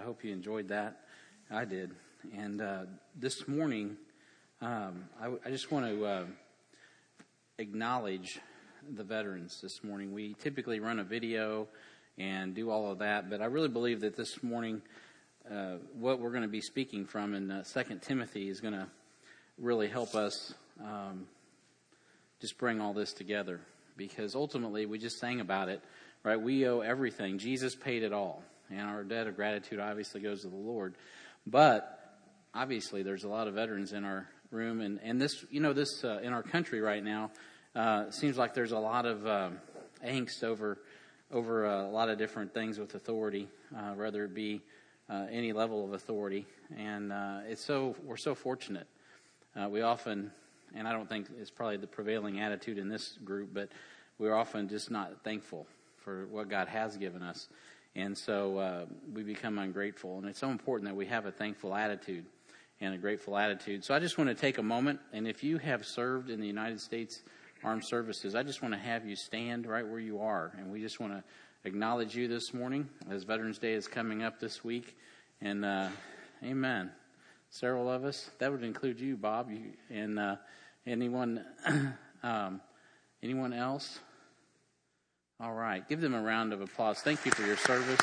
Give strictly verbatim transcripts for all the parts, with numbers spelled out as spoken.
hope you enjoyed that. I did. And uh, this morning, um, I, I just want to uh, acknowledge the veterans this morning. We typically run a video and do all of that, but I really believe that this morning uh, what we're going to be speaking from in uh, Second Timothy is going to really help us um, just bring all this together, because ultimately we just sang about it, right? We owe everything. Jesus paid it all, and our debt of gratitude obviously goes to the Lord. But obviously there's a lot of veterans in our room, and, and this, you know, this uh, in our country right now, uh, seems like there's a lot of uh, angst over over uh, a lot of different things with authority, uh, whether it be uh, any level of authority, and uh, it's so we're so fortunate. Uh, we often, and I don't think it's probably the prevailing attitude in this group, but we're often just not thankful for what God has given us. And so uh, we become ungrateful. And it's so important that we have a thankful attitude and a grateful attitude. So I just want to take a moment. And if you have served in the United States Armed Services, I just want to have you stand right where you are. And we just want to acknowledge you this morning as Veterans Day is coming up this week. And uh, amen. Several of us. That would include you, Bob. You, and uh, anyone, um, anyone else? All right. Give them a round of applause. Thank you for your service.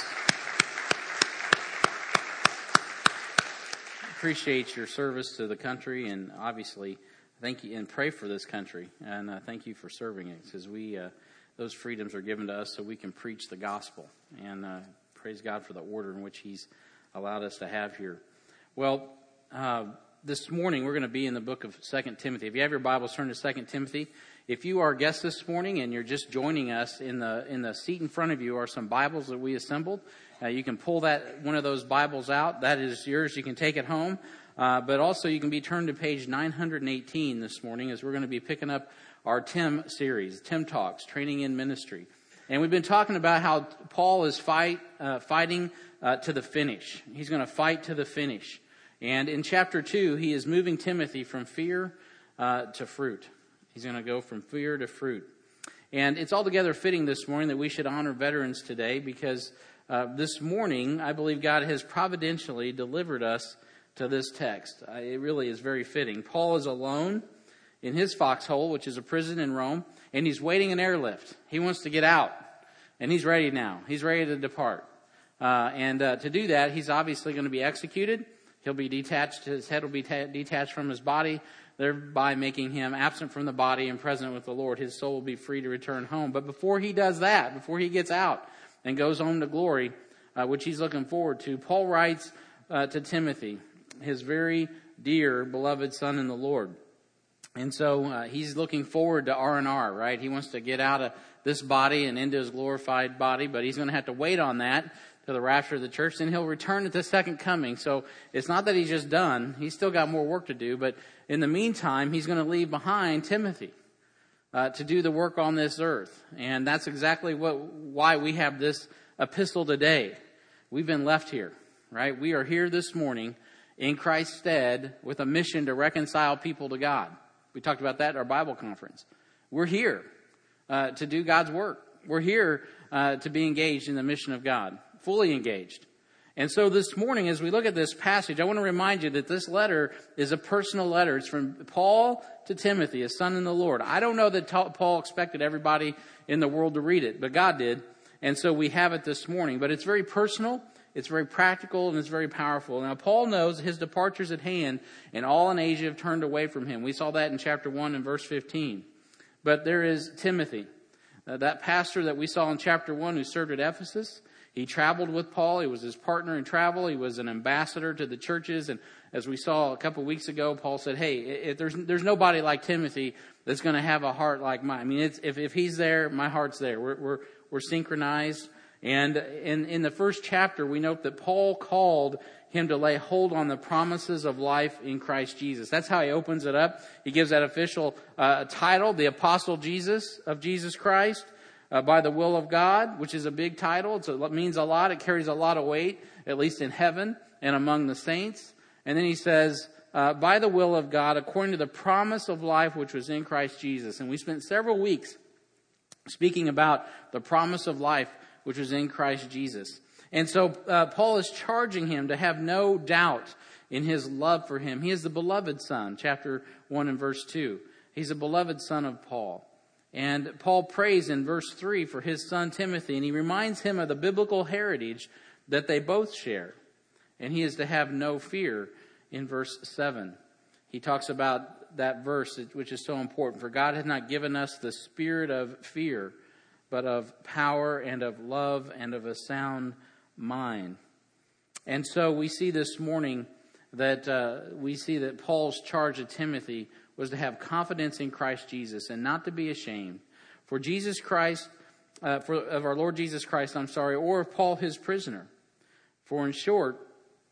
Appreciate your service to the country, and obviously thank you and pray for this country. And uh, thank you for serving it, because we uh, those freedoms are given to us so we can preach the gospel. And uh, praise God for the order in which He's allowed us to have here. Well, uh, this morning we're going to be in the book of Second Timothy. If you have your Bibles, turn to Second Timothy. If you are a guest this morning and you're just joining us, in the in the seat in front of you are some Bibles that we assembled. Uh, you can pull that one of those Bibles out. That is yours. You can take it home. Uh, but also you can be turned to page nine hundred eighteen this morning, as we're going to be picking up our Tim series, Tim Talks, Training in Ministry. And we've been talking about how Paul is fight uh, fighting uh, to the finish. He's going to fight to the finish. And in chapter two, he is moving Timothy from fear uh, to fruit. He's going to go from fear to fruit. And it's altogether fitting this morning that we should honor veterans today, because uh, this morning, I believe God has providentially delivered us to this text. Uh, it really is very fitting. Paul is alone in his foxhole, which is a prison in Rome, and he's waiting an airlift. He wants to get out, and he's ready now. He's ready to depart. Uh, and uh, to do that, he's obviously going to be executed. He'll be detached. His head will be ta- detached from his body, thereby making him absent from the body and present with the Lord. His soul will be free to return home. But before he does that, before he gets out and goes home to glory, uh, which he's looking forward to, Paul writes uh, to Timothy, his very dear, beloved son in the Lord. And so uh, he's looking forward to R and R, right? He wants to get out of this body and into his glorified body, but he's going to have to wait on that to the rapture of the church. Then he'll return at the second coming. So it's not that he's just done. He's still got more work to do. But in the meantime, he's going to leave behind Timothy uh, to do the work on this earth. And that's exactly what why we have this epistle today. We've been left here, right? We are here this morning in Christ's stead with a mission to reconcile people to God. We talked about that at our Bible conference. We're here uh, to do God's work. We're here uh, to be engaged in the mission of God. Fully engaged. And so this morning, as we look at this passage, I want to remind you that this letter is a personal letter. It's from Paul to Timothy, a son in the Lord. I don't know that Paul expected everybody in the world to read it, but God did. And so we have it this morning. But it's very personal, it's very practical, and it's very powerful. Now, Paul knows his departure's at hand, and all in Asia have turned away from him. We saw that in chapter one and verse fifteen. But there is Timothy, uh, that pastor that we saw in chapter one who served at Ephesus. He traveled with Paul. He was his partner in travel. He was an ambassador to the churches. And as we saw a couple of weeks ago, Paul said, hey, if there's there's nobody like Timothy that's going to have a heart like mine. I mean, it's, if, if he's there, my heart's there. We're, we're, we're synchronized. And in, in the first chapter, we note that Paul called him to lay hold on the promises of life in Christ Jesus. That's how he opens it up. He gives that official uh, title, the Apostle Jesus of Jesus Christ. Uh, by the will of God, which is a big title. It's a, it means a lot. It carries a lot of weight, at least in heaven and among the saints. And then he says, uh, by the will of God, according to the promise of life which was in Christ Jesus. And we spent several weeks speaking about the promise of life which was in Christ Jesus. And so uh, Paul is charging him to have no doubt in his love for him. He is the beloved son, chapter one and verse two. He's a beloved son of Paul. And Paul prays in verse three for his son Timothy, and he reminds him of the biblical heritage that they both share. And he is to have no fear in verse seven. He talks about that verse, which is so important. For God has not given us the spirit of fear, but of power and of love and of a sound mind. And so we see this morning that uh, we see that Paul's charge to Timothy was to have confidence in Christ Jesus and not to be ashamed. For Jesus Christ, uh, for of our Lord Jesus Christ, I'm sorry, or of Paul his prisoner. For in short,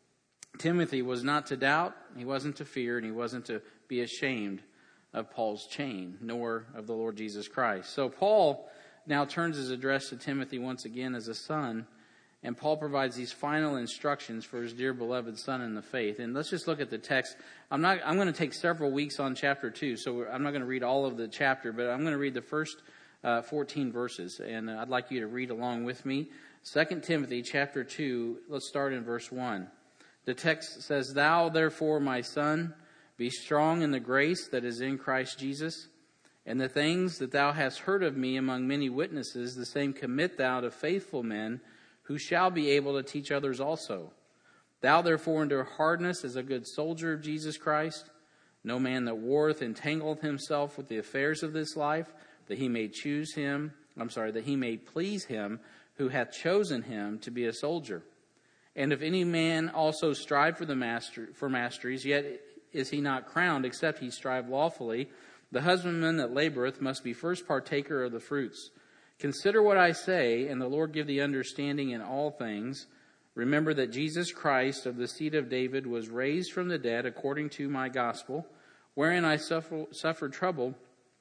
Timothy was not to doubt, he wasn't to fear, and he wasn't to be ashamed of Paul's chain, nor of the Lord Jesus Christ. So Paul now turns his address to Timothy once again as a son, and Paul provides these final instructions for his dear beloved son in the faith. And let's just look at the text. I'm not. I'm going to take several weeks on chapter two, so I'm not going to read all of the chapter, but I'm going to read the first uh, fourteen verses, and I'd like you to read along with me. Second Timothy chapter two, let's start in verse one. The text says, Thou therefore, my son, be strong in the grace that is in Christ Jesus, and the things that thou hast heard of me among many witnesses, the same commit thou to faithful men, who shall be able to teach others also. Thou therefore endure hardness as a good soldier of Jesus Christ. No man that warreth entangleth himself with the affairs of this life, that he may choose him, I'm sorry, that he may please him who hath chosen him to be a soldier. And if any man also strive for the master for masteries, yet is he not crowned, except he strive lawfully. The husbandman that laboreth must be first partaker of the fruits. Consider what I say, and the Lord give thee understanding in all things. Remember that Jesus Christ of the seed of David was raised from the dead according to my gospel, wherein I suffer, suffered trouble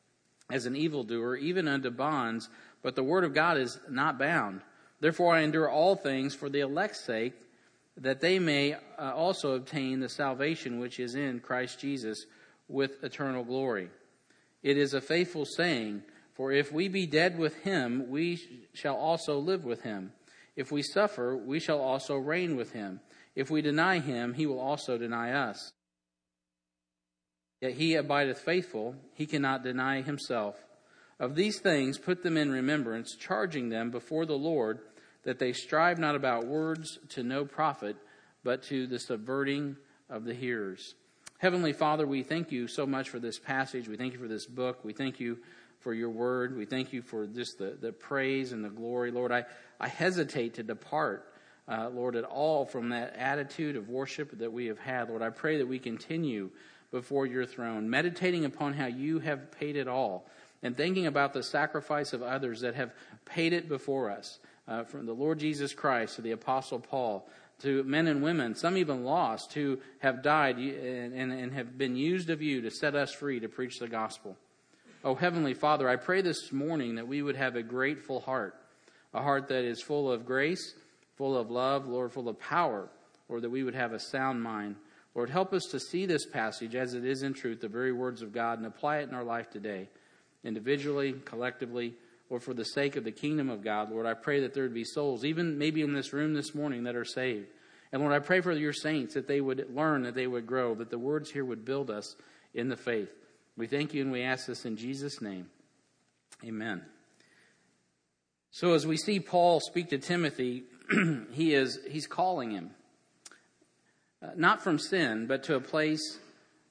as an evildoer, even unto bonds, but the word of God is not bound. Therefore I endure all things for the elect's sake, that they may uh, also obtain the salvation which is in Christ Jesus with eternal glory. It is a faithful saying, for if we be dead with him, we shall also live with him. If we suffer, we shall also reign with him. If we deny him, he will also deny us. Yet he abideth faithful, he cannot deny himself. Of these things put them in remembrance, charging them before the Lord, that they strive not about words to no profit, but to the subverting of the hearers. Heavenly Father, we thank you so much for this passage. We thank you for this book. We thank you for your word. We thank you for just the, the praise and the glory. Lord, I, I hesitate to depart, uh, Lord, at all from that attitude of worship that we have had. Lord, I pray that we continue before your throne, meditating upon how you have paid it all, and thinking about the sacrifice of others that have paid it before us, uh, from the Lord Jesus Christ to the Apostle Paul, to men and women, some even lost, who have died and, and, and have been used of you to set us free to preach the gospel. Oh, Heavenly Father, I pray this morning that we would have a grateful heart, a heart that is full of grace, full of love, Lord, full of power, or that we would have a sound mind. Lord, help us to see this passage as it is in truth, the very words of God, and apply it in our life today, individually, collectively, or for the sake of the kingdom of God. Lord, I pray that there would be souls, even maybe in this room this morning, that are saved. And Lord, I pray for your saints that they would learn, that they would grow, that the words here would build us in the faith. We thank you and we ask this in Jesus' name. Amen. So as we see Paul speak to Timothy, he is he's calling him, uh, not from sin, but to a place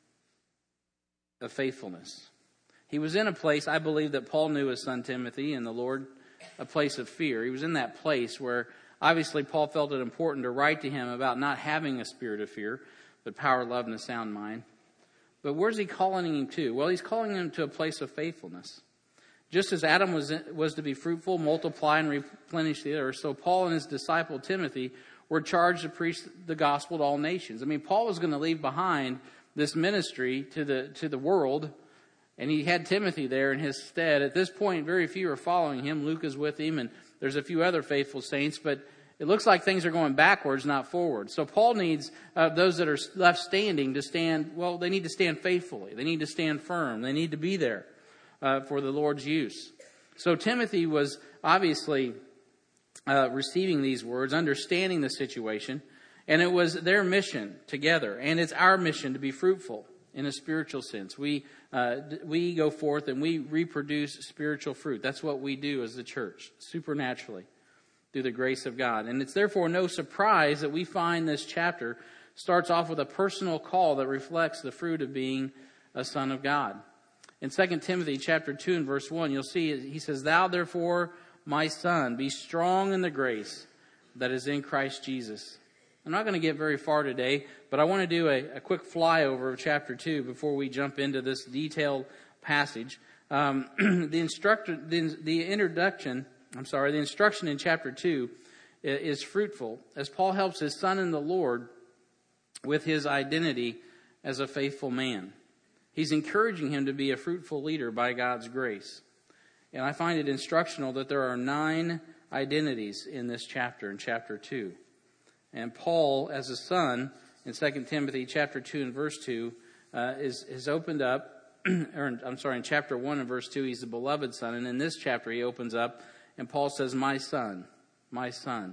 of faithfulness. He was in a place, I believe, that Paul knew his son Timothy and the Lord, a place of fear. He was in that place where obviously Paul felt it important to write to him about not having a spirit of fear, but power, love, and a sound mind. But where's he calling him to? Well, he's calling him to a place of faithfulness. Just as Adam was was to be fruitful, multiply, and replenish the earth, so Paul and his disciple Timothy were charged to preach the gospel to all nations. I mean, Paul was going to leave behind this ministry to the to the world, and he had Timothy there in his stead. At this point, very few are following him. Luke is with him, and there's a few other faithful saints, but it looks like things are going backwards, not forward. So Paul needs uh, those that are left standing to stand, well, they need to stand faithfully. They need to stand firm. They need to be there uh, for the Lord's use. So Timothy was obviously uh, receiving these words, understanding the situation, and it was their mission together, and it's our mission to be fruitful in a spiritual sense. We uh, we go forth and we reproduce spiritual fruit. That's what we do as the church, supernaturally, through the grace of God. And it's therefore no surprise that we find this chapter starts off with a personal call that reflects the fruit of being a son of God. In Second Timothy chapter two and verse one, you'll see he says, "Thou therefore, my son, be strong in the grace that is in Christ Jesus." I'm not going to get very far today, but I want to do a, a quick flyover of chapter two before we jump into this detailed passage. Um, the instructor, the, the introduction, I'm sorry, the instruction in chapter two is fruitful as Paul helps his son in the Lord with his identity as a faithful man. He's encouraging him to be a fruitful leader by God's grace. And I find it instructional that there are nine identities in this chapter, in chapter two. And Paul, as a son, in Second Timothy chapter two and verse two, uh, is, is opened up, or I'm sorry, in chapter one and verse two, he's the beloved son. And in this chapter, he opens up, and Paul says, "My son, my son."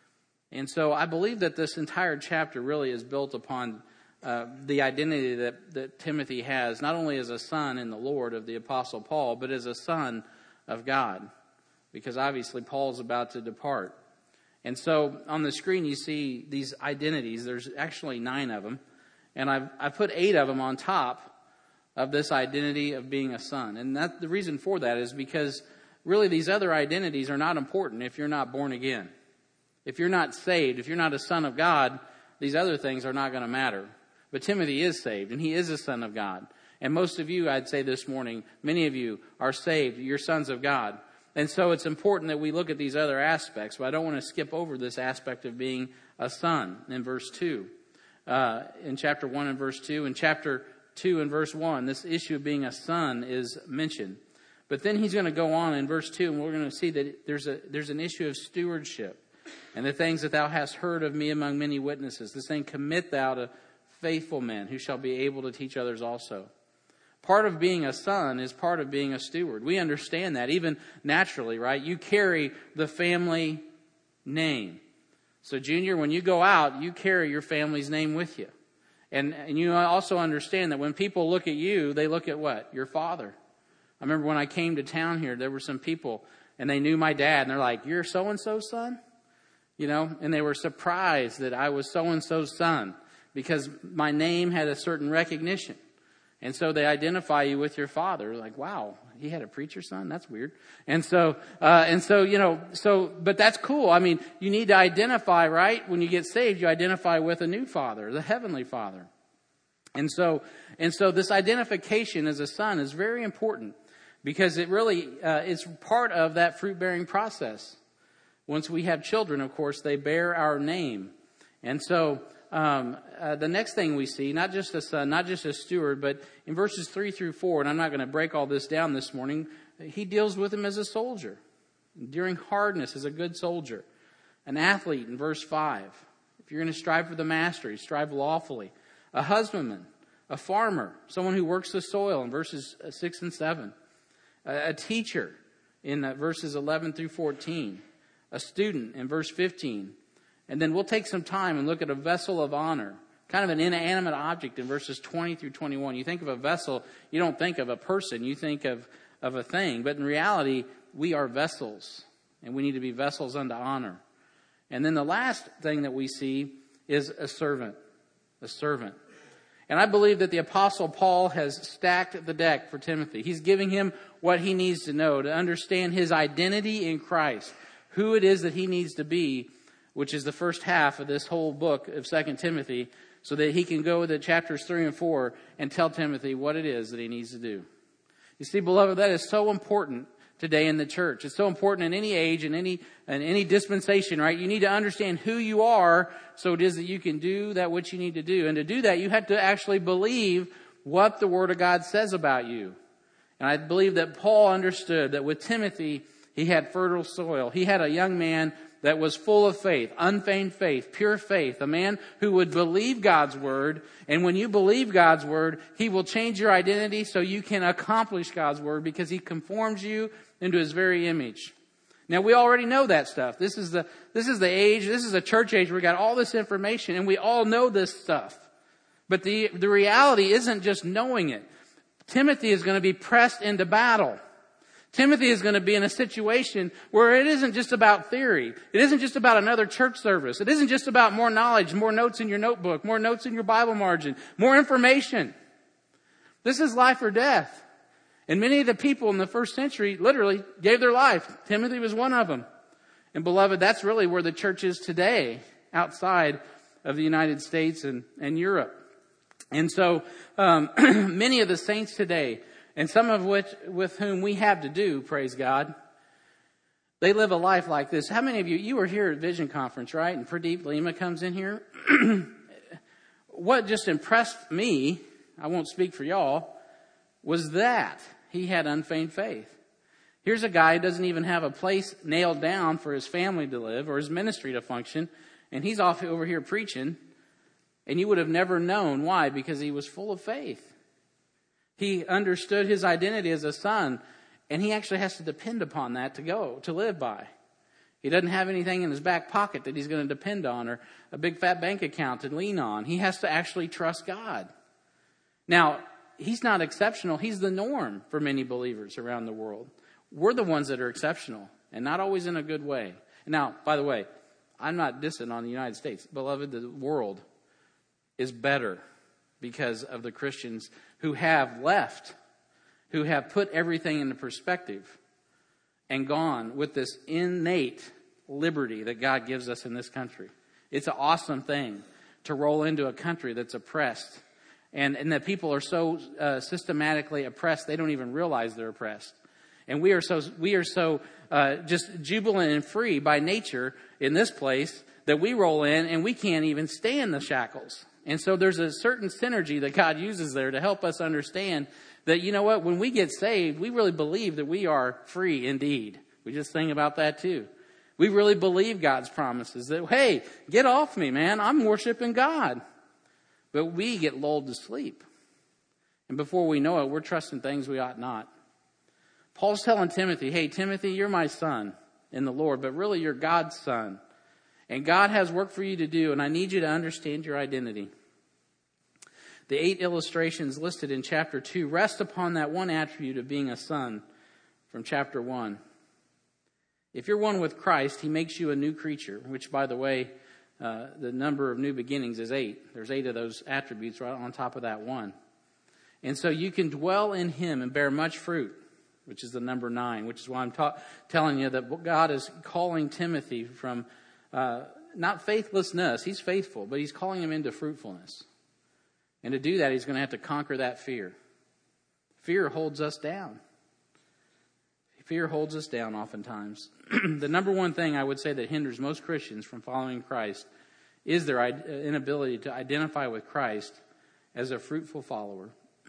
And so I believe that this entire chapter really is built upon uh, the identity that, that Timothy has, not only as a son in the Lord of the Apostle Paul, but as a son of God, because obviously Paul's about to depart. And so on the screen you see these identities. There's actually nine of them. And I've, I put eight of them on top of this identity of being a son. And that the reason for that is because really these other identities are not important if you're not born again. If you're not saved, if you're not a son of God, these other things are not going to matter. But Timothy is saved, and he is a son of God. And most of you, I'd say this morning, many of you are saved. You're sons of God. And so it's important that we look at these other aspects, but I don't want to skip over this aspect of being a son in verse two. Uh, in chapter one and verse two. In chapter two and verse one, this issue of being a son is mentioned. But then he's going to go on in verse two, and we're going to see that there's a there's an issue of stewardship. "And the things that thou hast heard of me among many witnesses, this thing commit thou to faithful men, who shall be able to teach others also." Part of being a son is part of being a steward. We understand that, even naturally, right? You carry the family name. So, Junior, when you go out, you carry your family's name with you. And, and you also understand that when people look at you, they look at what? Your father. I remember when I came to town here, there were some people, and they knew my dad, and they're like, "You're so-and-so's son?" You know, and they were surprised that I was so-and-so's son because my name had a certain recognition. And so they identify you with your father. Like, wow, he had a preacher's son? That's weird. And so, uh, and so, you know, so, but that's cool. I mean, you need to identify, right? When you get saved, you identify with a new father, the heavenly father. And so, and so this identification as a son is very important because it really uh, is part of that fruit-bearing process. Once we have children, of course, they bear our name. And so, Um, uh, the next thing we see, not just a son, not just a steward, but in verses three through four, and I'm not going to break all this down this morning, he deals with him as a soldier, enduring hardness as a good soldier, an athlete in verse five. If you're going to strive for the mastery, strive lawfully. A husbandman, a farmer, someone who works the soil in verses six and seven. A, a teacher in uh, verses eleven through fourteen. A student in verse fifteen. And then we'll take some time and look at a vessel of honor, kind of an inanimate object in verses twenty through twenty-one. You think of a vessel, you don't think of a person, you think of, of a thing. But in reality, we are vessels, and we need to be vessels unto honor. And then the last thing that we see is a servant, a servant. And I believe that the Apostle Paul has stacked the deck for Timothy. He's giving him what he needs to know to understand his identity in Christ, who it is that he needs to be, which is the first half of this whole book of Second Timothy, so that he can go to chapters three and four and tell Timothy what it is that he needs to do. You see, beloved, that is so important today in the church. It's so important in any age, in any in any dispensation, right? You need to understand who you are so it is that you can do that which you need to do. And to do that, you have to actually believe what the Word of God says about you. And I believe that Paul understood that with Timothy, he had fertile soil. He had a young man that was full of faith, unfeigned faith, pure faith, a man who would believe God's word. And when you believe God's word, he will change your identity so you can accomplish God's word because he conforms you into his very image. Now, we already know that stuff. This is the, this is the age, this is a church age where we got all this information and we all know this stuff. But the, the reality isn't just knowing it. Timothy is going to be pressed into battle. Timothy is going to be in a situation where it isn't just about theory. It isn't just about another church service. It isn't just about more knowledge, more notes in your notebook, more notes in your Bible margin, more information. This is life or death. And many of the people in the first century literally gave their life. Timothy was one of them. And beloved, that's really where the church is today, outside of the United States and, and Europe. And so um, many of the saints today, and some of which with whom we have to do, praise God, they live a life like this. How many of you, you were here at Vision Conference, right? And Pradeep Lima comes in here. What just impressed me, I won't speak for y'all, was that he had unfeigned faith. Here's a guy who doesn't even have a place nailed down for his family to live or his ministry to function. And he's off over here preaching. And you would have never known why, because he was full of faith. He understood his identity as a son, and he actually has to depend upon that to go, to live by. He doesn't have anything in his back pocket that he's going to depend on, or a big fat bank account to lean on. He has to actually trust God. Now, he's not exceptional. He's the norm for many believers around the world. We're the ones that are exceptional, and not always in a good way. Now, by the way, I'm not dissing on the United States. Beloved, the world is better because of the Christians who have left, who have put everything into perspective and gone with this innate liberty that God gives us in this country. It's an awesome thing to roll into a country that's oppressed, and, and that people are so uh, systematically oppressed they don't even realize they're oppressed. And we are so we are so uh, just jubilant and free by nature in this place that we roll in and we can't even stand the shackles. And so there's a certain synergy that God uses there to help us understand that, you know what, when we get saved, we really believe that we are free indeed. We just think about that too. We really believe God's promises that, hey, get off me, man. I'm worshiping God. But we get lulled to sleep. And before we know it, we're trusting things we ought not. Paul's telling Timothy, hey, Timothy, you're my son in the Lord, but really you're God's son. And God has work for you to do, and I need you to understand your identity. The eight illustrations listed in chapter two rest upon that one attribute of being a son from chapter one. If you're one with Christ, he makes you a new creature, which, by the way, uh, the number of new beginnings is eight. There's eight of those attributes right on top of that one. And so you can dwell in him and bear much fruit, which is the number nine, which is why I'm ta- telling you that God is calling Timothy from uh, not faithlessness. He's faithful, but he's calling him into fruitfulness. And to do that, he's going to have to conquer that fear. Fear holds us down. Fear holds us down oftentimes. The number one thing I would say that hinders most Christians from following Christ is their inability to identify with Christ as a fruitful follower.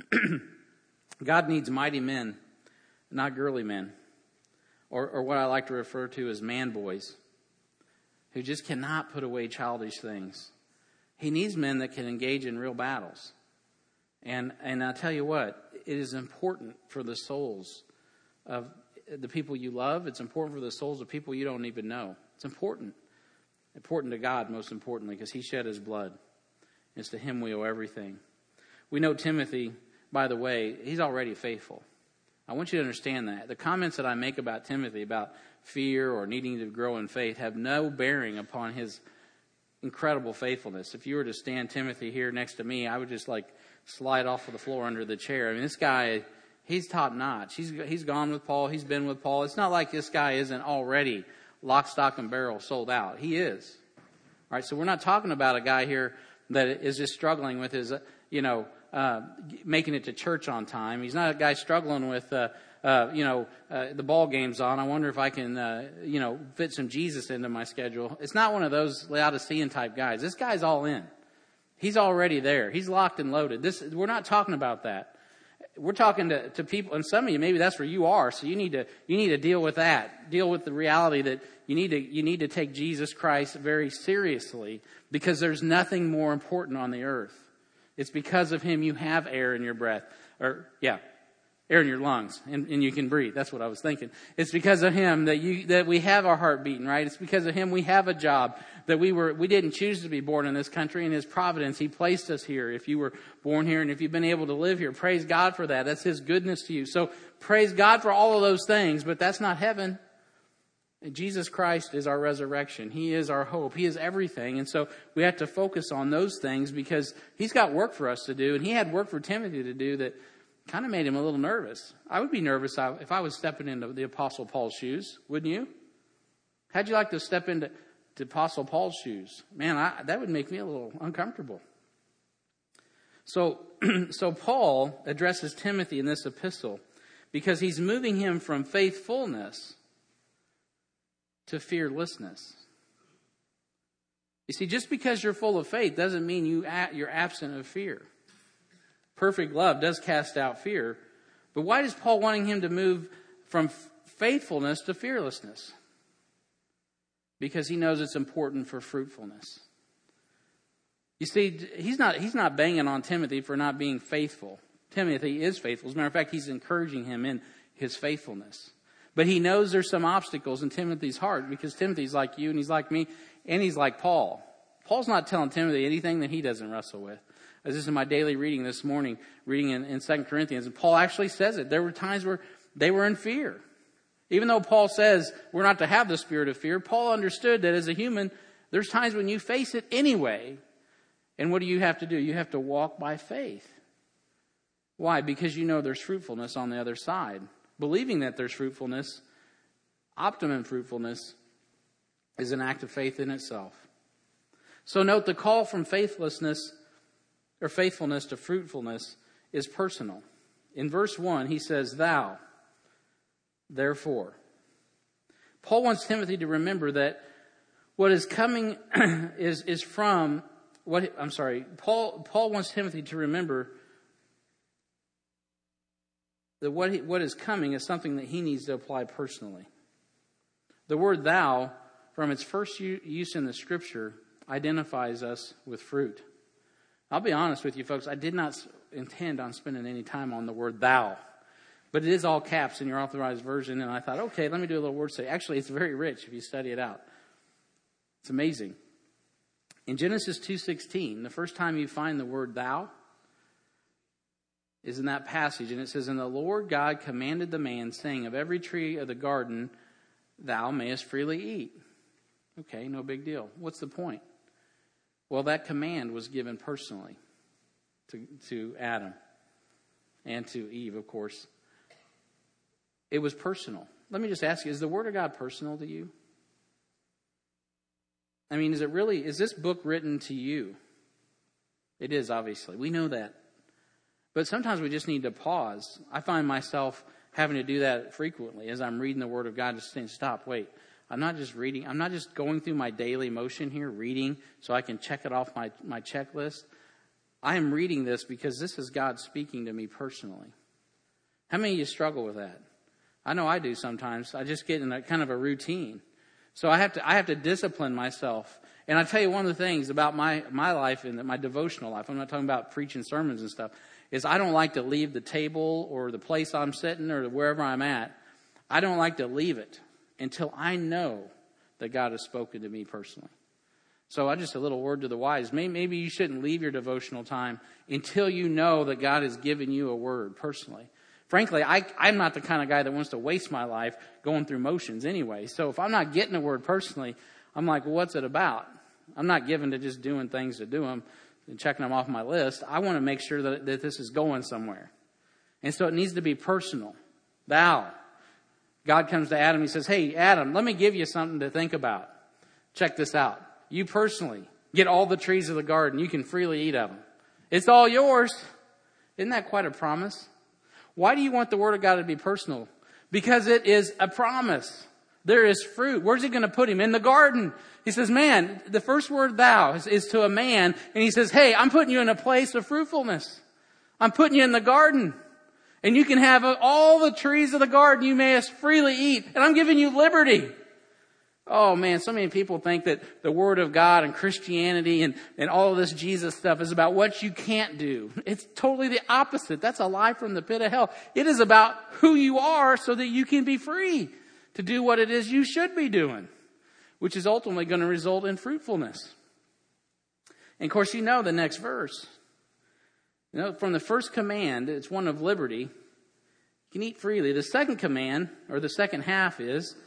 God needs mighty men, not girly men, or, or what I like to refer to as man boys, who just cannot put away childish things. He needs men that can engage in real battles. And and I'll tell you what, it is important for the souls of the people you love. It's important for the souls of people you don't even know. It's important. Important to God, most importantly, because he shed his blood. It's to him we owe everything. We know Timothy, by the way, he's already faithful. I want you to understand that. The comments that I make about Timothy, about fear or needing to grow in faith, have no bearing upon his incredible faithfulness. If you were to stand Timothy here next to me, I would just like slide off of the floor under the chair. I mean, this guy, he's top notch. He's he's gone with Paul. He's been with Paul. It's not like this guy isn't already lock, stock, and barrel sold out. He is. All right, so we're not talking about a guy here that is just struggling with his, you know, uh, making it to church on time. He's not a guy struggling with, uh, uh, you know, uh, the ball game's on. I wonder if I can, uh, you know, fit some Jesus into my schedule. It's not one of those Laodicean type guys. This guy's all in. He's already there. He's locked and loaded. This we're not talking about that. We're talking to, to people, and some of you, maybe that's where you are. So you need to you need to deal with that. Deal with the reality that you need to you need to take Jesus Christ very seriously, because there's nothing more important on the earth. It's because of him you have air in your breath. Or yeah, air in your lungs and, and you can breathe. That's what I was thinking. It's because of him that you, that we have our heart beating, right? It's because of him we have a job, that we were, we didn't choose to be born in this country. In his providence, he placed us here. If you were born here and if you've been able to live here, praise God for that. That's his goodness to you. So praise God for all of those things, but that's not heaven. Jesus Christ is our resurrection. He is our hope. He is everything. And so we have to focus on those things because he's got work for us to do. And he had work for Timothy to do that kind of made him a little nervous. I would be nervous if I was stepping into the Apostle Paul's shoes, wouldn't you? How'd you like to step into the Apostle Paul's shoes? Man, I, that would make me a little uncomfortable. So, so Paul addresses Timothy in this epistle because he's moving him from faithfulness to fearlessness. You see, just because you're full of faith doesn't mean you, you're absent of fear. Perfect love does cast out fear. But why is Paul wanting him to move from faithfulness to fearlessness? Because he knows it's important for fruitfulness. You see, he's not, he's not banging on Timothy for not being faithful. Timothy is faithful. As a matter of fact, he's encouraging him in his faithfulness. But he knows there's some obstacles in Timothy's heart because Timothy's like you and he's like me and he's like Paul. Paul's not telling Timothy anything that he doesn't wrestle with. I was just in my daily reading this morning, reading in, in Second Corinthians, and Paul actually says it. There were times where they were in fear. Even though Paul says we're not to have the spirit of fear, Paul understood that as a human, there's times when you face it anyway. And what do you have to do? You have to walk by faith. Why? Because you know there's fruitfulness on the other side. Believing that there's fruitfulness, optimum fruitfulness, is an act of faith in itself. So note the call from faithlessness or faithfulness to fruitfulness is personal. In verse one, he says, thou, therefore. Paul wants Timothy to remember that what is coming is, is from what I'm sorry, Paul Paul wants Timothy to remember that what he, what is coming is something that he needs to apply personally. The word thou, from its first use in the scripture, identifies us with fruit. I'll be honest with you folks, I did not intend on spending any time on the word thou. But it is all caps in your authorized version, and I thought, okay, let me do a little word study. Actually, it's very rich if you study it out. It's amazing. In Genesis two sixteen, the first time you find the word thou is in that passage, and it says, and the Lord God commanded the man, saying, of every tree of the garden thou mayest freely eat. Okay, no big deal. What's the point? Well, that command was given personally to, to Adam and to Eve, of course. It was personal. Let me just ask you, is the Word of God personal to you? I mean, is it really, is this book written to you? It is, obviously. We know that. But sometimes we just need to pause. I find myself having to do that frequently as I'm reading the Word of God, just saying, stop, wait. I'm not just reading. I'm not just going through my daily motion here, reading so I can check it off my, my checklist. I am reading this because this is God speaking to me personally. How many of you struggle with that? I know I do sometimes. I just get in a kind of a routine. So I have to I have to discipline myself. And I tell you, one of the things about my, my life and my devotional life, I'm not talking about preaching sermons and stuff, is I don't like to leave the table or the place I'm sitting or wherever I'm at. I don't like to leave it until I know that God has spoken to me personally. So I just a little word to the wise. Maybe, maybe you shouldn't leave your devotional time until you know that God has given you a word personally. Frankly, I, I'm not the kind of guy that wants to waste my life going through motions anyway. So if I'm not getting a word personally, I'm like, well, what's it about? I'm not given to just doing things to do them and checking them off my list. I want to make sure that, that this is going somewhere. And so it needs to be personal. Thou. God comes to Adam. He says, hey, Adam, let me give you something to think about. Check this out. You personally get all the trees of the garden. You can freely eat of them. It's all yours. Isn't that quite a promise? Why do you want the Word of God to be personal? Because it is a promise. There is fruit. Where's he going to put him? In the garden. He says, man, the first word thou is, is to a man. And he says, hey, I'm putting you in a place of fruitfulness. I'm putting you in the garden. And you can have all the trees of the garden you mayest freely eat. And I'm giving you liberty. Oh man, so many people think that the Word of God and Christianity and, and all of this Jesus stuff is about what you can't do. It's totally the opposite. That's a lie from the pit of hell. It is about who you are so that you can be free to do what it is you should be doing, which is ultimately going to result in fruitfulness. And of course, you know the next verse. You know, from the first command, it's one of liberty. You can eat freely. The second command, or the second half, is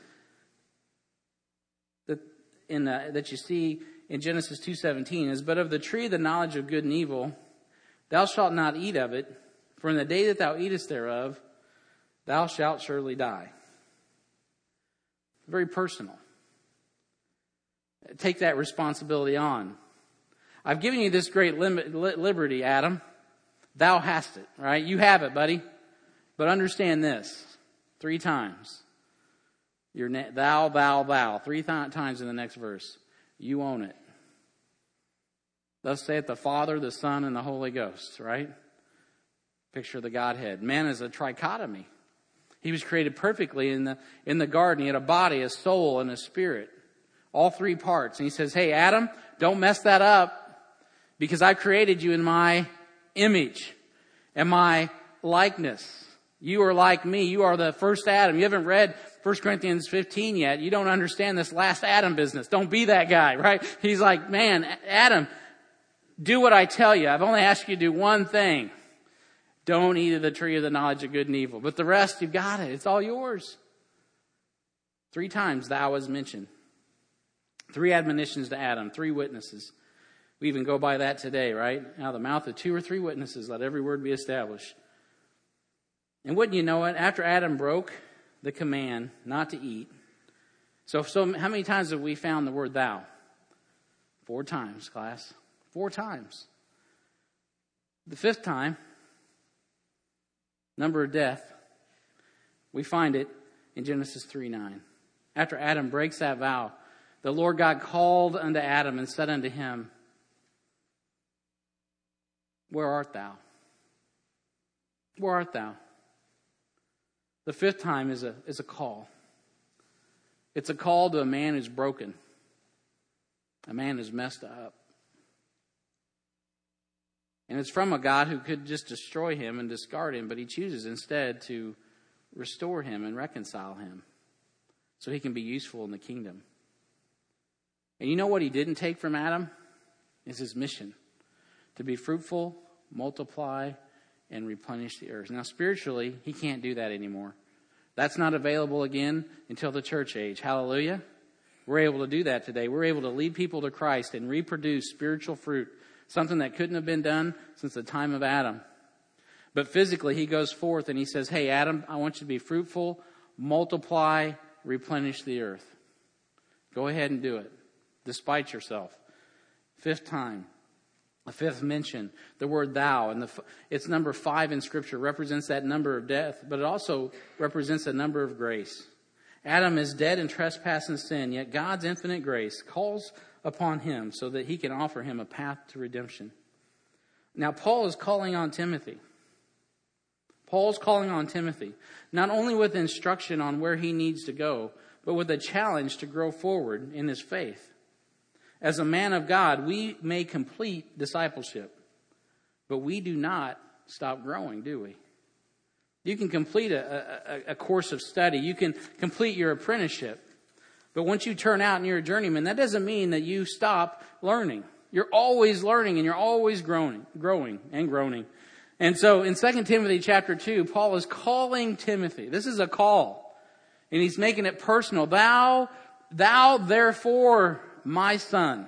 that in the, that you see in Genesis two seventeen is, but of the tree of the knowledge of good and evil, thou shalt not eat of it, for in the day that thou eatest thereof, thou shalt surely die. Very personal. Take that responsibility on. I've given you this great limit, liberty, Adam. Thou hast it, right? You have it, buddy. But understand this. Three times. Your na- thou, thou, thou. Three th- times in the next verse. You own it. Thus saith the Father, the Son, and the Holy Ghost, right? Picture the Godhead. Man is a trichotomy. He was created perfectly in the, in the garden. He had a body, a soul, and a spirit. All three parts. And he says, hey, Adam, don't mess that up because I created you in my image and my likeness. You are like me. You are the first Adam. You haven't read First Corinthians fifteen yet. You don't understand this last Adam business. Don't be that guy, right? He's like, man, Adam, do what I tell you. I've only asked you to do one thing. Don't eat of the tree of the knowledge of good and evil. But the rest, you've got it. It's all yours. Three times thou is mentioned. Three admonitions to Adam. Three witnesses. We even go by that today, right? Out of the mouth of two or three witnesses, let every word be established. And wouldn't you know it, after Adam broke the command not to eat. So, so how many times have we found the word thou? Four times, class. Four times. The fifth time, number of death, we find it in Genesis three nine. After Adam breaks that vow, the Lord God called unto Adam and said unto him, where art thou? Where art thou? The fifth time is a, is a call. It's a call to a man who's broken. A man who's messed up. And it's from a God who could just destroy him and discard him, but he chooses instead to restore him and reconcile him so he can be useful in the kingdom. And you know what he didn't take from Adam? Is his mission. To be fruitful, multiply, and replenish the earth. Now spiritually, he can't do that anymore. That's not available again until the church age. Hallelujah. We're able to do that today. We're able to lead people to Christ and reproduce spiritual fruit. Something that couldn't have been done since the time of Adam. But physically, he goes forth and he says, hey, Adam, I want you to be fruitful, multiply, replenish the earth. Go ahead and do it, despite yourself. Fifth time. A fifth mention, the word thou, and the, it's number five in Scripture, represents that number of death, but it also represents a number of grace. Adam is dead in trespass and sin, yet God's infinite grace calls upon him so that he can offer him a path to redemption. Now, Paul is calling on Timothy. Paul's calling on Timothy, not only with instruction on where he needs to go, but with a challenge to grow forward in his faith. As a man of God, we may complete discipleship, but we do not stop growing, do we? You can complete a, a, a course of study. You can complete your apprenticeship. But once you turn out and you're a journeyman, that doesn't mean that you stop learning. You're always learning and you're always growing, growing and groaning. And so in Second Timothy chapter two, Paul is calling Timothy. This is a call. And he's making it personal. Thou, thou therefore, my son.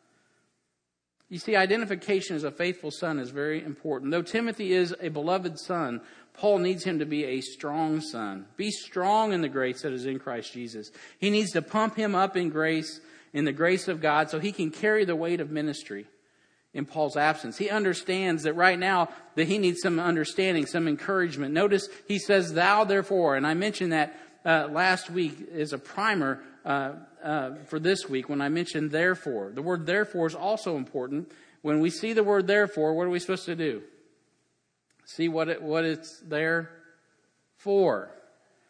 You see, identification as a faithful son is very important. Though Timothy is a beloved son, Paul needs him to be a strong son. Be strong in the grace that is in Christ Jesus. He needs to pump him up in grace, in the grace of God, so he can carry the weight of ministry in Paul's absence. He understands that right now that he needs some understanding, some encouragement. Notice he says, thou therefore, and I mentioned that uh, last week as a primer uh, uh, for this week when I mentioned therefore. The word therefore is also important. When we see the word therefore, what are we supposed to do? See what it, what it's there for.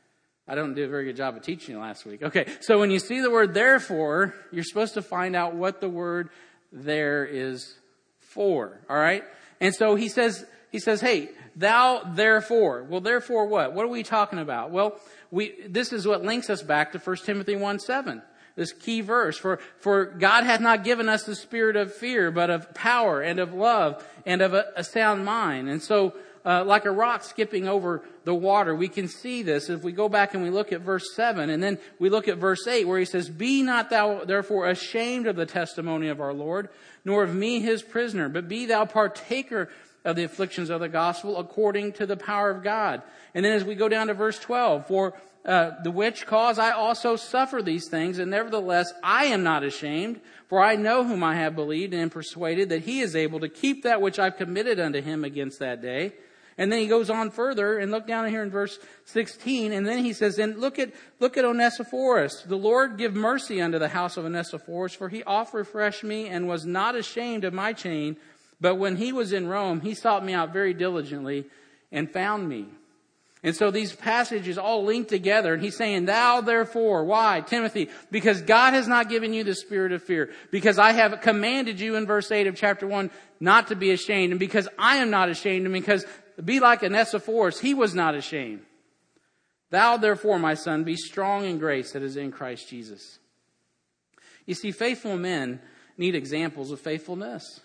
I don't do a very good job of teaching you last week. Okay, so when you see the word therefore, you're supposed to find out what the word there is for. All right? And so he says, he says, hey, thou therefore. Well, therefore what? What are we talking about? Well, we this is what links us back to First Timothy one seven. This key verse. For, for God hath not given us the spirit of fear, but of power and of love and of a, a sound mind. And so, Uh, like a rock skipping over the water. We can see this if we go back and we look at verse seven, and then we look at verse eight where he says, Be not thou therefore ashamed of the testimony of our Lord, nor of me his prisoner, but be thou partaker of the afflictions of the gospel according to the power of God. And then as we go down to verse twelve, For uh, the which cause I also suffer these things, and nevertheless I am not ashamed, for I know whom I have believed and am persuaded that he is able to keep that which I've committed unto him against that day. And then he goes on further and look down here in verse sixteen. And then he says, and look at, look at Onesiphorus. The Lord give mercy unto the house of Onesiphorus, for he oft refreshed me and was not ashamed of my chain. But when he was in Rome, he sought me out very diligently and found me. And so these passages all link together. And he's saying, thou therefore. Why? Timothy, because God has not given you the spirit of fear. Because I have commanded you in verse eight of chapter one not to be ashamed. And because I am not ashamed. And because be like Onesiphorus, he was not ashamed. Thou therefore, my son, be strong in grace that is in Christ Jesus. You see, faithful men need examples of faithfulness.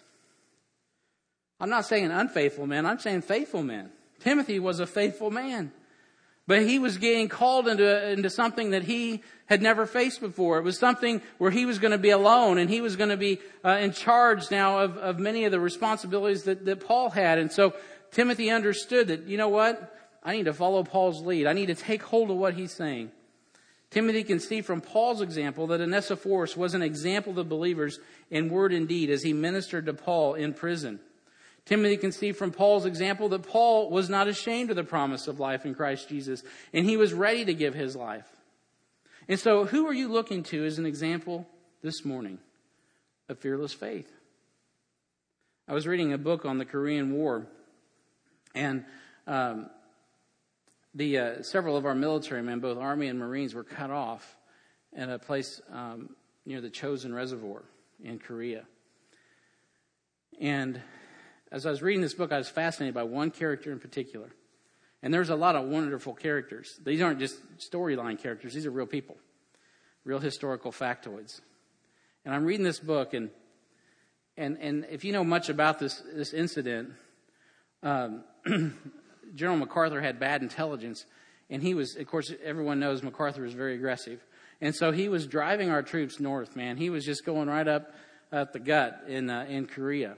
I'm not saying unfaithful men. I'm saying faithful men. Timothy was a faithful man. But he was getting called into, into something that he had never faced before. It was something where he was going to be alone, and he was going to be uh, in charge now of, of many of the responsibilities that, that Paul had. And so Timothy understood that, you know what? I need to follow Paul's lead. I need to take hold of what he's saying. Timothy can see from Paul's example that Onesiphorus was an example of the believers in word and deed as he ministered to Paul in prison. Timothy can see from Paul's example that Paul was not ashamed of the promise of life in Christ Jesus, and he was ready to give his life. And so who are you looking to as an example this morning of fearless faith? I was reading a book on the Korean War, and um, the uh, several of our military men, both Army and Marines, were cut off at a place um, near the Chosin Reservoir in Korea. And as I was reading this book, I was fascinated by one character in particular. And there's a lot of wonderful characters. These aren't just storyline characters. These are real people, real historical factoids. And I'm reading this book, and and and if you know much about this this incident, um, General MacArthur had bad intelligence, and he was, of course, everyone knows MacArthur was very aggressive, and so he was driving our troops north. Man, he was just going right up at the gut in uh, in Korea.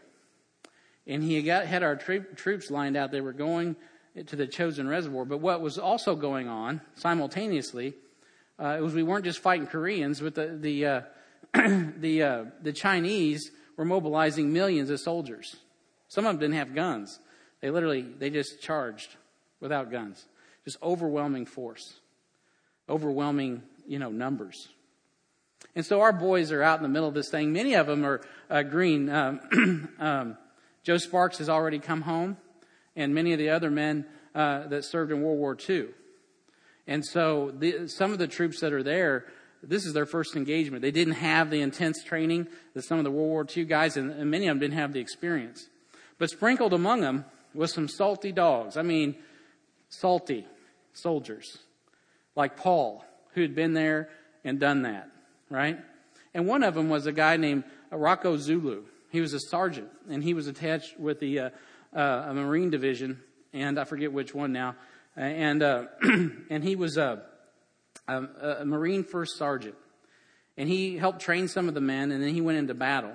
And he got, had our troop, troops lined out. They were going to the Chosin Reservoir. But what was also going on simultaneously, uh, it was we weren't just fighting Koreans, but the the uh, the uh, the Chinese were mobilizing millions of soldiers. Some of them didn't have guns. They literally they just charged without guns. Just overwhelming force, overwhelming you know numbers. And so our boys are out in the middle of this thing. Many of them are uh, green. Um, um, Joe Sparks has already come home, and many of the other men uh, that served in World War Two. And so the, some of the troops that are there, this is their first engagement. They didn't have the intense training that some of the World War Two guys, and, and many of them didn't have the experience. But sprinkled among them was some salty dogs. I mean, salty soldiers, like Paul, who had been there and done that, right? And one of them was a guy named Rocco Zulu. He was a sergeant, and he was attached with the uh, uh, a Marine division, and I forget which one now. And uh, and he was a, a, a Marine first sergeant, and he helped train some of the men, and then he went into battle.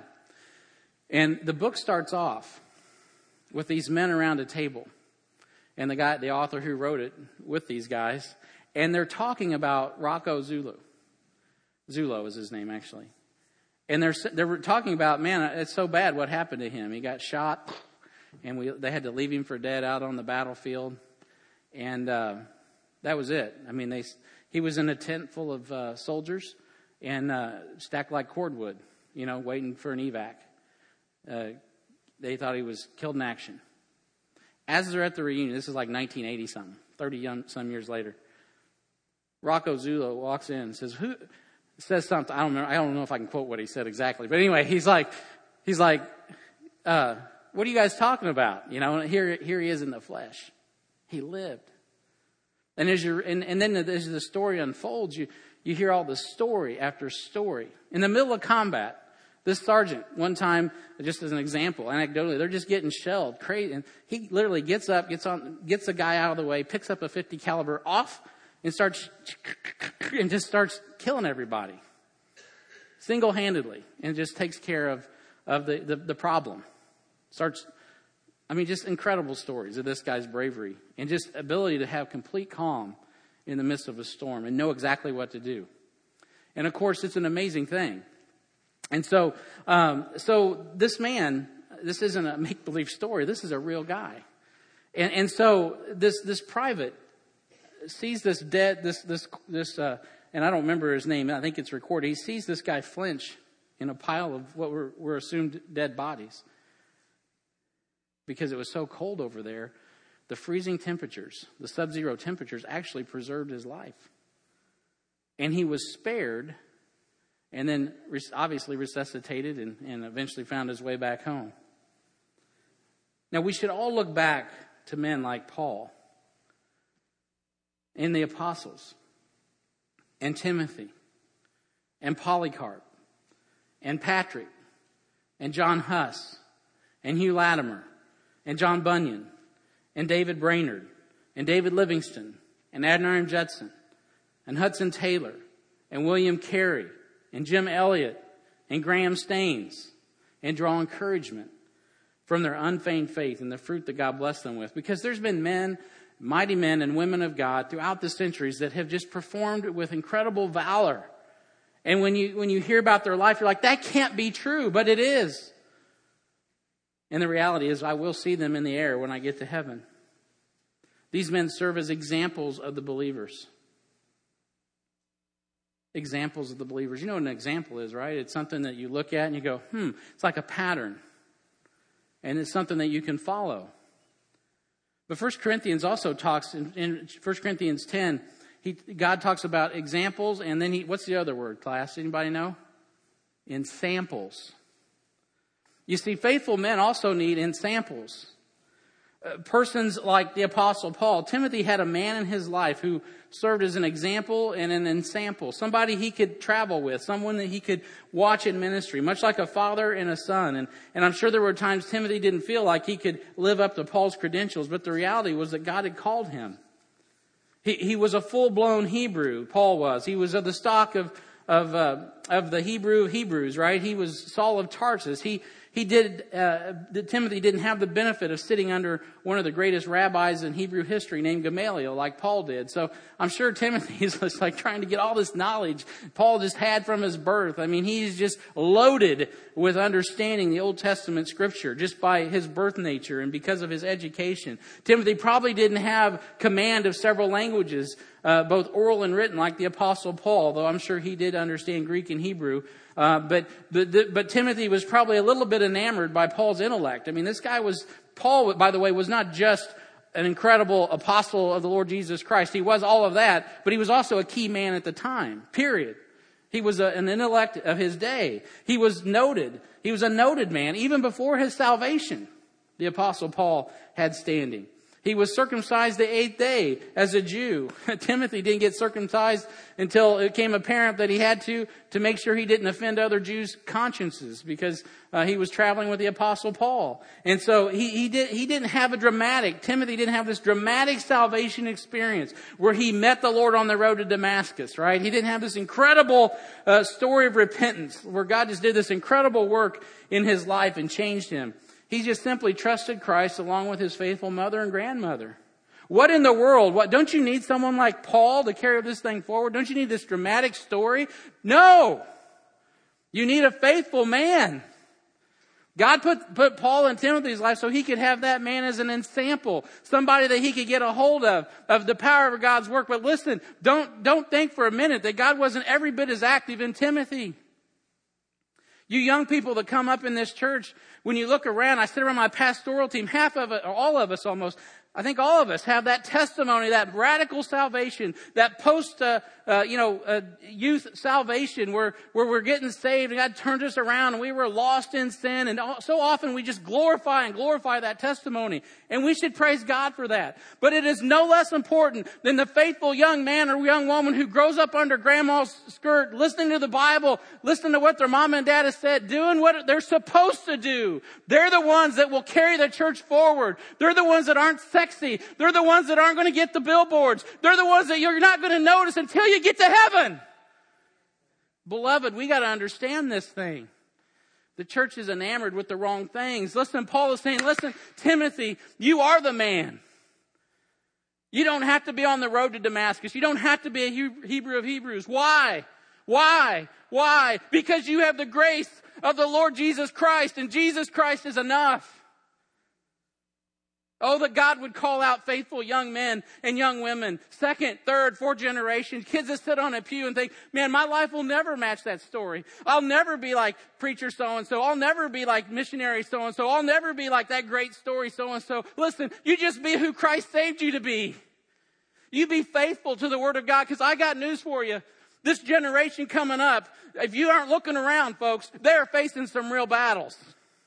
And the book starts off with these men around a table, and the guy, the author who wrote it, with these guys, and they're talking about Rocco Zulu. Zulo is his name, actually. And they're they're talking about, man, it's so bad what happened to him. He got shot, and we they had to leave him for dead out on the battlefield, and uh, that was it. I mean, they he was in a tent full of uh, soldiers and uh, stacked like cordwood, you know, waiting for an evac. Uh, they thought he was killed in action. As they're at the reunion, this is like nineteen eighty something, thirty young, some years later. Rocco Zula walks in and says, "Who?" Says something. I don't remember. I don't know if I can quote what he said exactly. But anyway, he's like, he's like, uh, "What are you guys talking about?" You know, and here, here he is in the flesh. He lived. And as you, and, and then as the story unfolds, you, you hear all the story after story. In the middle of combat, this sergeant, one time, just as an example, anecdotally, they're just getting shelled, crazy, and he literally gets up, gets on, gets the guy out of the way, picks up a fifty caliber off, and starts, and just starts killing everybody, single-handedly, and just takes care of of the the, the problem. Starts. I mean, just incredible stories of this guy's bravery and just ability to have complete calm in the midst of a storm and know exactly what to do. And of course, it's an amazing thing. And so, um, so this man, this isn't a make-believe story. This is a real guy. And, and so this, this private sees this dead, this, this, this, uh, and I don't remember his name. I think it's recorded. He sees this guy flinch in a pile of what were, were assumed dead bodies. Because it was so cold over there, the freezing temperatures, the sub-zero temperatures actually preserved his life. And he was spared and then obviously resuscitated and, and eventually found his way back home. Now, we should all look back to men like Paul and the apostles and Timothy and Polycarp and Patrick and John Huss and Hugh Latimer and John Bunyan, and David Brainerd, and David Livingston, and Adoniram Judson, and Hudson Taylor, and William Carey, and Jim Elliot, and Graham Staines, and draw encouragement from their unfeigned faith and the fruit that God blessed them with. Because there's been men, mighty men and women of God throughout the centuries that have just performed with incredible valor. And when you when you hear about their life, you're like, that can't be true, but it is. And the reality is, I will see them in the air when I get to heaven. These men serve as examples of the believers. Examples of the believers. You know what an example is, right? It's something that you look at and you go, hmm, it's like a pattern. And it's something that you can follow. But First Corinthians also talks, in, in First Corinthians ten, he, God talks about examples, and then he, what's the other word, class? Anybody know? In samples. You see, faithful men also need ensamples. Uh, persons like the Apostle Paul. Timothy had a man in his life who served as an example and an ensample. Somebody he could travel with. Someone that he could watch in ministry. Much like a father and a son. And, and I'm sure there were times Timothy didn't feel like he could live up to Paul's credentials. But the reality was that God had called him. He, he was a full-blown Hebrew, Paul was. He was of the stock of, of, uh, of the Hebrew of Hebrews, right? He was Saul of Tarsus. He He did, uh, Timothy didn't have the benefit of sitting under one of the greatest rabbis in Hebrew history named Gamaliel like Paul did. So I'm sure Timothy is just like trying to get all this knowledge Paul just had from his birth. I mean, he's just loaded with understanding the Old Testament scripture just by his birth nature and because of his education. Timothy probably didn't have command of several languages, uh, both oral and written like the Apostle Paul, though I'm sure he did understand Greek and Hebrew. Uh, but, but, but Timothy was probably a little bit enamored by Paul's intellect. I mean, this guy was, Paul, by the way, was not just an incredible apostle of the Lord Jesus Christ. He was all of that, but he was also a key man at the time, period. He was a, an intellect of his day. He was noted. He was a noted man. Even before his salvation, the Apostle Paul had standing. He was circumcised the eighth day as a Jew. Timothy didn't get circumcised until it became apparent that he had to, to make sure he didn't offend other Jews' consciences because uh, he was traveling with the Apostle Paul. And so he, he, did, he didn't have a dramatic, Timothy didn't have this dramatic salvation experience where he met the Lord on the road to Damascus, right? He didn't have this incredible uh, story of repentance where God just did this incredible work in his life and changed him. He just simply trusted Christ along with his faithful mother and grandmother. What in the world? What, don't you need someone like Paul to carry this thing forward? Don't you need this dramatic story? No! You need a faithful man. God put, put Paul in Timothy's life so he could have that man as an ensample. Somebody that he could get a hold of, of the power of God's work. But listen, don't, don't think for a minute that God wasn't every bit as active in Timothy. You young people that come up in this church, when you look around, I sit around my pastoral team, half of it, or all of us almost, I think all of us have that testimony, that radical salvation, that post, uh, uh, you know, uh, youth salvation where, where we're getting saved and God turned us around and we were lost in sin. And so often we just glorify and glorify that testimony. And we should praise God for that. But it is no less important than the faithful young man or young woman who grows up under grandma's skirt, listening to the Bible, listening to what their mom and dad has said, doing what they're supposed to do. They're the ones that will carry the church forward. They're the ones that aren't sexy. They're the ones that aren't going to get the billboards. They're the ones that you're not going to notice until you get to heaven. Beloved, we got to understand this thing. The church is enamored with the wrong things. Listen, Paul is saying, listen, Timothy, you are the man. You don't have to be on the road to Damascus. You don't have to be a Hebrew of Hebrews. Why? Why? Why? Because you have the grace of the Lord Jesus Christ, and Jesus Christ is enough. Oh, that God would call out faithful young men and young women, second, third, fourth generation, kids that sit on a pew and think, man, my life will never match that story. I'll never be like preacher so-and-so. I'll never be like missionary so-and-so. I'll never be like that great story so-and-so. Listen, you just be who Christ saved you to be. You be faithful to the Word of God, because I got news for you. This generation coming up, if you aren't looking around, folks, they're facing some real battles.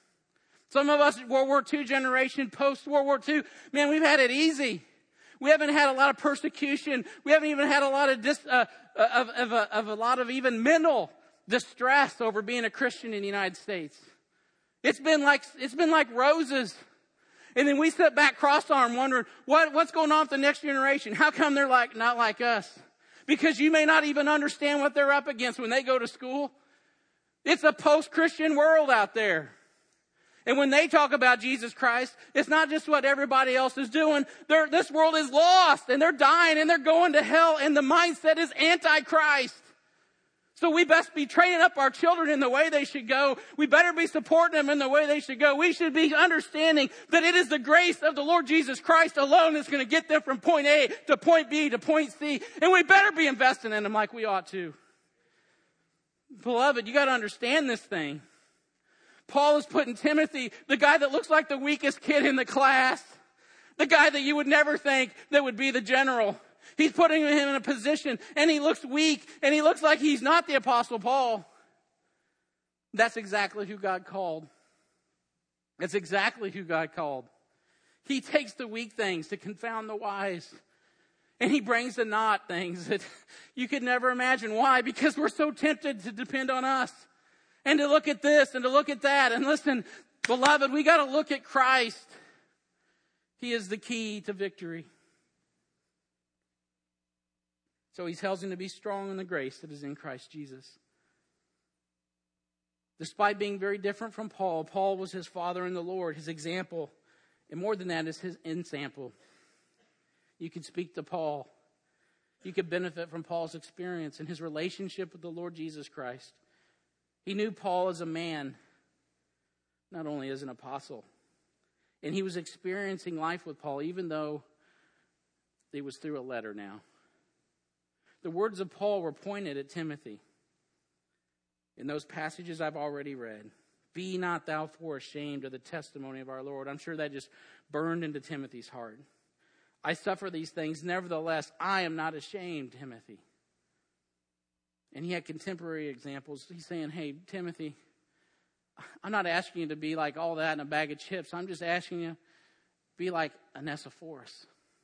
Some of us, World War Two generation, post-World War Two, man, we've had it easy. We haven't had a lot of persecution. We haven't even had a lot of, dis, uh, of, of, a, of a lot of even mental distress over being a Christian in the United States. It's been like, it's been like roses. And then we sit back cross-armed wondering, what, what's going on with the next generation? How come they're like, not like us? Because you may not even understand what they're up against when they go to school. It's a post-Christian world out there. And when they talk about Jesus Christ, it's not just what everybody else is doing. They're, this world is lost, and they're dying, and they're going to hell, and the mindset is anti-Christ. So we best be training up our children in the way they should go. We better be supporting them in the way they should go. We should be understanding that it is the grace of the Lord Jesus Christ alone that's going to get them from point A to point B to point C. And we better be investing in them like we ought to. Beloved, you got to understand this thing. Paul is putting Timothy, the guy that looks like the weakest kid in the class, the guy that you would never think that would be the general. He's putting him in a position, and he looks weak, and he looks like he's not the Apostle Paul. That's exactly who God called. That's exactly who God called. He takes the weak things to confound the wise. And he brings the not things that you could never imagine. Why? Because we're so tempted to depend on us. And to look at this and to look at that. And listen, beloved, we got to look at Christ. He is the key to victory. So he tells him to be strong in the grace that is in Christ Jesus. Despite being very different from Paul, Paul was his father in the Lord, his example. And more than that is his ensample. You could speak to Paul. You could benefit from Paul's experience and his relationship with the Lord Jesus Christ. He knew Paul as a man, not only as an apostle. And he was experiencing life with Paul, even though it was through a letter now. The words of Paul were pointed at Timothy. In those passages I've already read. Be not thou for ashamed of the testimony of our Lord. I'm sure that just burned into Timothy's heart. I suffer these things, nevertheless, I am not ashamed, Timothy. And he had contemporary examples. He's saying, hey, Timothy, I'm not asking you to be like all that in a bag of chips. I'm just asking you to be like Onesiphorus.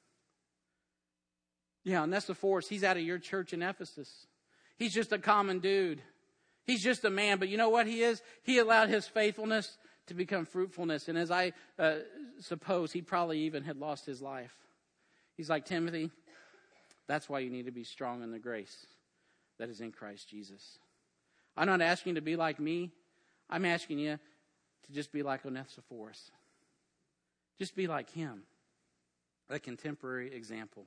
Yeah, Onesiphorus, he's out of your church in Ephesus. He's just a common dude. He's just a man. But you know what he is? He allowed his faithfulness to become fruitfulness. And as I uh, suppose, he probably even had lost his life. He's like, Timothy, that's why you need to be strong in the grace that is in Christ Jesus. I'm not asking you to be like me. I'm asking you to just be like Onesiphorus. Just be like him. A contemporary example.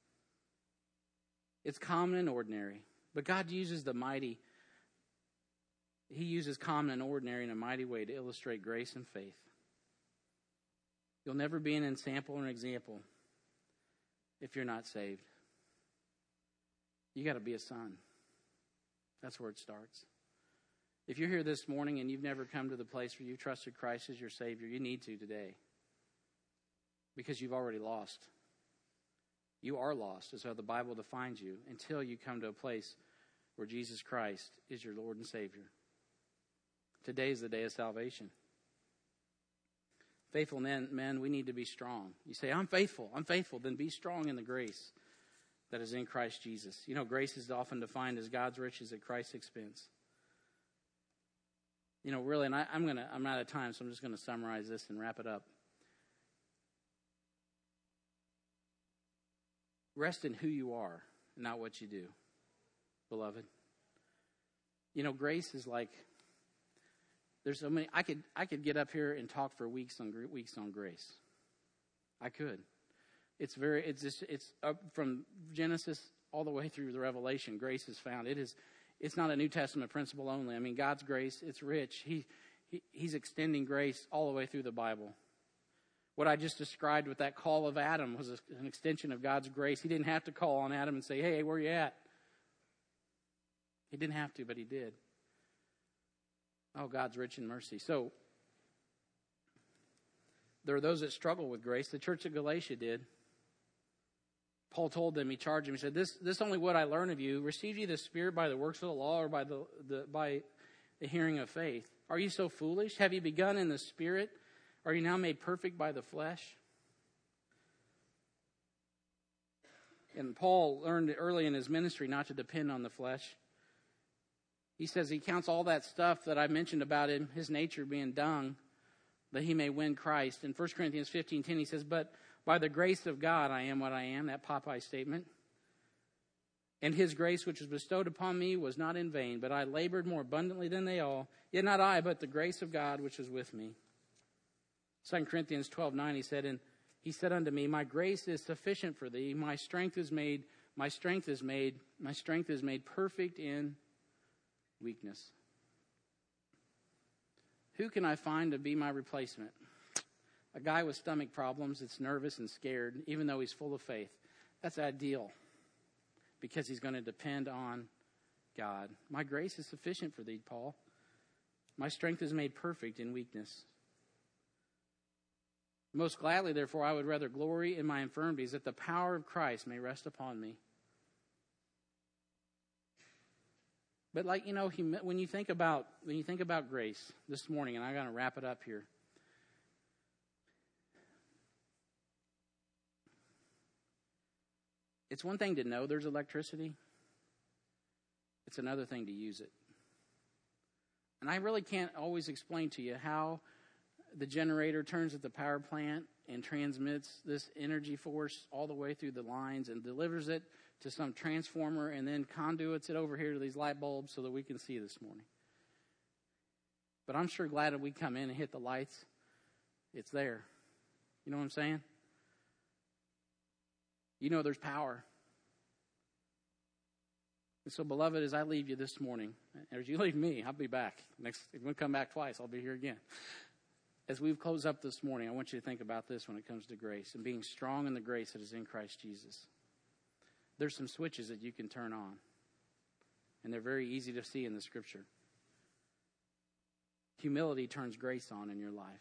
It's common and ordinary. But God uses the mighty. He uses common and ordinary in a mighty way to illustrate grace and faith. You'll never be an ensample or an example if you're not saved. You got to be a son. That's where it starts. If you're here this morning and you've never come to the place where you've trusted Christ as your Savior, you need to today. because you've already lost. You are lost, is how the Bible defines you, until you come to a place where Jesus Christ is your Lord and Savior. Today is the day of salvation. Faithful men, men, we need to be strong. You say, I'm faithful, I'm faithful. Then be strong in the grace that is in Christ Jesus. You know, grace is often defined as God's riches at Christ's expense. You know, really, and I, I'm gonna, I'm out of time, so I'm just going to summarize this and wrap it up. Rest in who you are, not what you do, beloved. You know, grace is like, there's so many. I could, I could get up here and talk for weeks on weeks on grace. I could. It's very, it's just, it's up from Genesis all the way through the Revelation. Grace is found. It is, it's not a New Testament principle only. I mean, God's grace, it's rich. He, he He's extending grace all the way through the Bible. What I just described with that call of Adam was an extension of God's grace. He didn't have to call on Adam and say, hey, where you at? He didn't have to, but he did. Oh, God's rich in mercy. So, there are those that struggle with grace. The church of Galatia did. Paul told them, he charged them, he said, this this only what I learn of you. Received ye the Spirit by the works of the law or by the, the by the hearing of faith? Are you so foolish? Have you begun in the Spirit? Are you now made perfect by the flesh? And Paul learned early in his ministry not to depend on the flesh. He says he counts all that stuff that I mentioned about him, his nature being dung, that he may win Christ. In First Corinthians fifteen ten, he says, but by the grace of God I am what I am, that Popeye statement. And his grace which was bestowed upon me was not in vain, but I labored more abundantly than they all. Yet not I, but the grace of God which was with me. Second Corinthians twelve nine, he said, and he said unto me, my grace is sufficient for thee. My strength is made, my strength is made, my strength is made perfect in weakness. Who can I find to be my replacement? A guy with stomach problems that's nervous and scared, even though he's full of faith. That's ideal, because he's going to depend on God. My grace is sufficient for thee, Paul. My strength is made perfect in weakness. Most gladly, therefore, I would rather glory in my infirmities, that the power of Christ may rest upon me. But like, you know, when you think about when you think about grace this morning, and I'm going to wrap it up here. It's one thing to know there's electricity. It's another thing to use it. And I really can't always explain to you how the generator turns at the power plant and transmits this energy force all the way through the lines and delivers it to some transformer and then conduits it over here to these light bulbs so that we can see this morning. But I'm sure glad that we come in and hit the lights. It's there. You know what I'm saying? You know there's power. And so, beloved, as I leave you this morning, as you leave me, I'll be back. Next, if we come back twice, I'll be here again. As we've closed up this morning, I want you to think about this when it comes to grace and being strong in the grace that is in Christ Jesus. There's some switches that you can turn on, and they're very easy to see in the Scripture. Humility turns grace on in your life.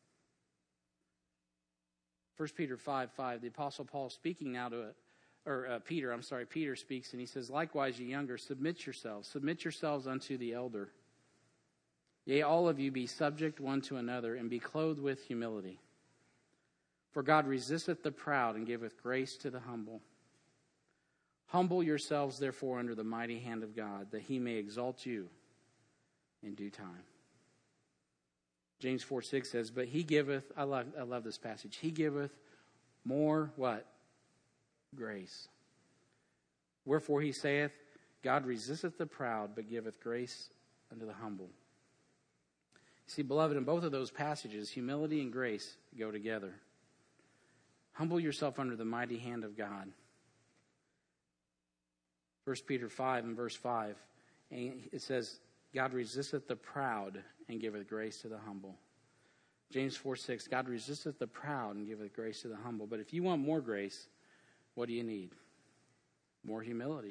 First Peter five five, the Apostle Paul speaking now to it, or uh, Peter, I'm sorry, Peter speaks, and he says, likewise, ye younger, submit yourselves, submit yourselves unto the elder. Yea, all of you be subject one to another, and be clothed with humility. For God resisteth the proud, and giveth grace to the humble. Humble yourselves, therefore, under the mighty hand of God, that he may exalt you in due time. James four six says, but he giveth, I love, I love this passage, he giveth more, what? Grace. Wherefore he saith, God resisteth the proud, but giveth grace unto the humble. See, beloved, in both of those passages, humility and grace go together. Humble yourself under the mighty hand of God. First Peter five and verse five, and it says, God resisteth the proud and giveth grace to the humble. James four six, God resisteth the proud and giveth grace to the humble. But if you want more grace, what do you need? More humility.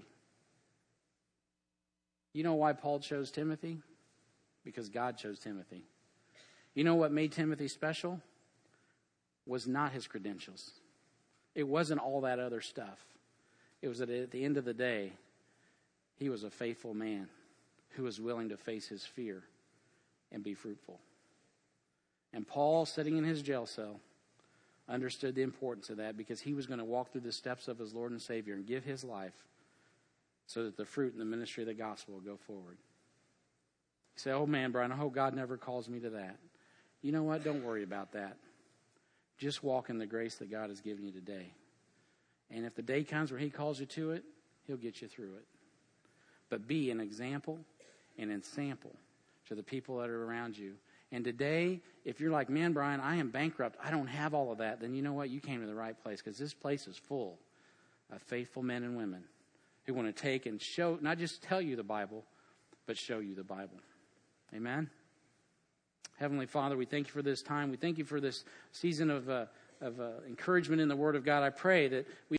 You know why Paul chose Timothy? Because God chose Timothy. You know what made Timothy special? was not his credentials. It wasn't all that other stuff. It was that at the end of the day, he was a faithful man who was willing to face his fear and be fruitful. And Paul, sitting in his jail cell, understood the importance of that because he was going to walk through the steps of his Lord and Savior and give his life so that the fruit and the ministry of the gospel will go forward. You say, oh man, Brian, I hope God never calls me to that. You know what? Don't worry about that. Just walk in the grace that God has given you today. And if the day comes where he calls you to it, he'll get you through it. But be an example and an example to the people that are around you. And today, if you're like, man, Brian, I am bankrupt, I don't have all of that, then you know what? You came to the right place, because this place is full of faithful men and women who want to take and show, not just tell you the Bible, but show you the Bible. Amen? Heavenly Father, we thank you for this time. We thank you for this season of, uh, of uh, encouragement in the Word of God. I pray that we